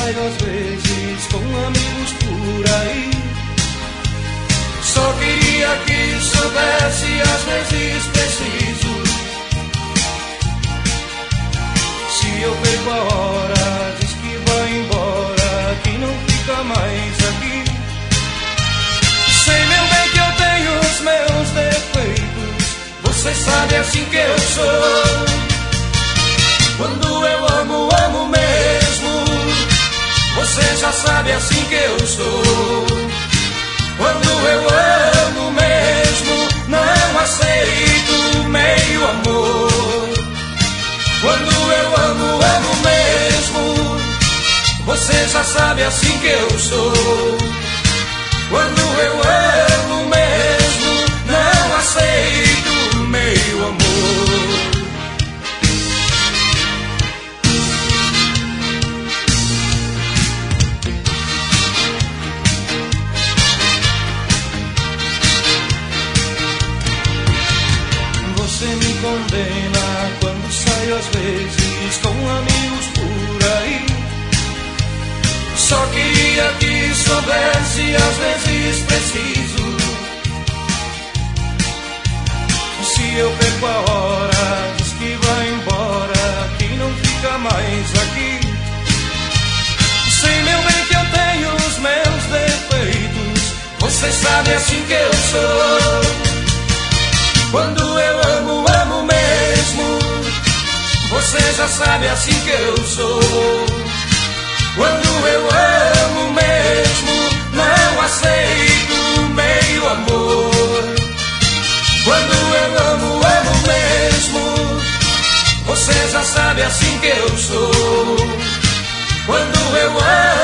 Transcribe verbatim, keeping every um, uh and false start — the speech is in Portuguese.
saio às vezes com amigos por aí. Só queria que soubesse, às vezes preciso. Se eu perco a hora, diz que vai embora, que não fica mais aqui. Sei, meu bem, que eu tenho os meus defeitos. Você sabe, assim que eu sou. Quando eu amo, amo mesmo. Você já sabe, assim que eu sou. Quando eu amo mesmo, não aceito meio amor. Quando eu amo, amo mesmo. Você já sabe, assim que eu sou. Quando eu amo mesmo, não aceito meio amor. Você me condena quando saio às vezes com amigos por aí. Só queria que soubesse, às vezes preciso. Se eu perco a hora, diz que vai embora, que não fica mais aqui. Sei, meu bem, que eu tenho os meus defeitos. Você sabe, assim que eu sou. Quando eu amo, amo mesmo. Você já sabe, assim que eu sou. Quando eu amo mesmo, não aceito meio amor. Quando eu amo, amo mesmo. Você já sabe, assim que eu sou. Quando eu amo